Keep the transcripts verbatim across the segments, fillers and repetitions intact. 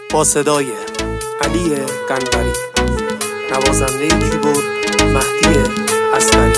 با صدای علی قنبری، نوازنده کیبورد مهدی اصغری.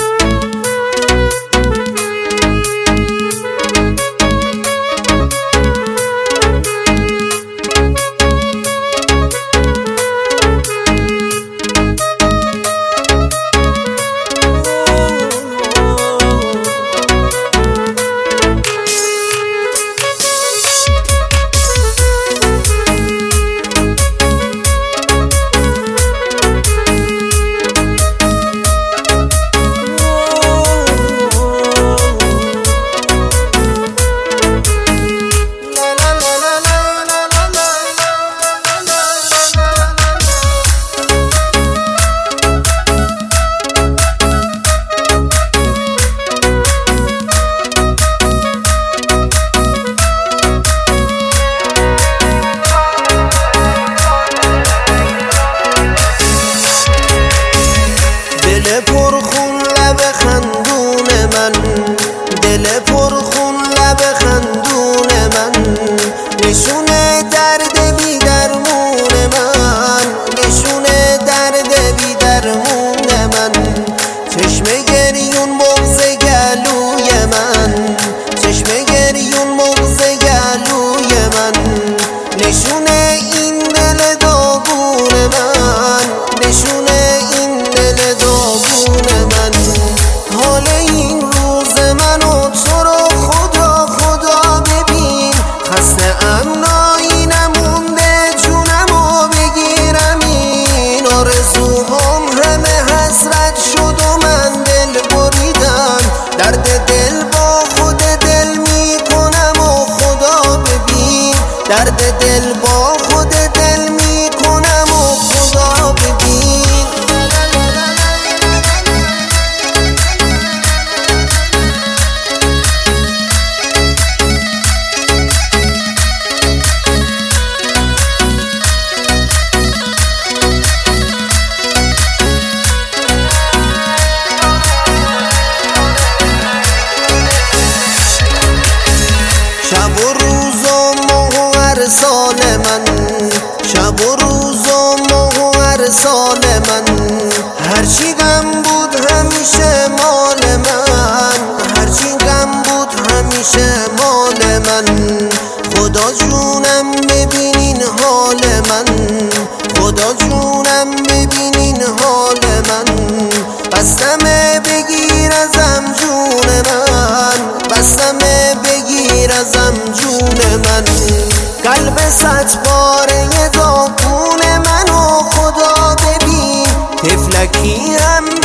دل پرخون لب خندون من، دل پرخون لب خندون من، نشونه درد بی درمون من، نشونه درد بی درمون من، چشم گریون بغض گلوی من، چشم گریون بغض گلوی من، نشونه این دل داغون من، نشونه این دل داغون من. حال این روز منو تو رو خدا خدا ببین، خسته ام نایی نمونده جونمو بگیرم، این آرزوهام همه حسرت شد و من دل بریدم، درد دل با خود دل میکنم و خدا ببین، درد دل با خود دل میکنم و خدا ببین. شب و روز و ماه و هر سال من، شب و روز و ماه و هر سال من، هرچی غم بود همیشه مال من، هرچی غم بود همیشه مال من. خدا جونم ببینین حال من، خدا جونم ببینین حال من، بستمه بگیر ازم جون من، بستمه بگیر ازم جون من. قلب صد پاره داغون منو خدا ببین، طفلکی هم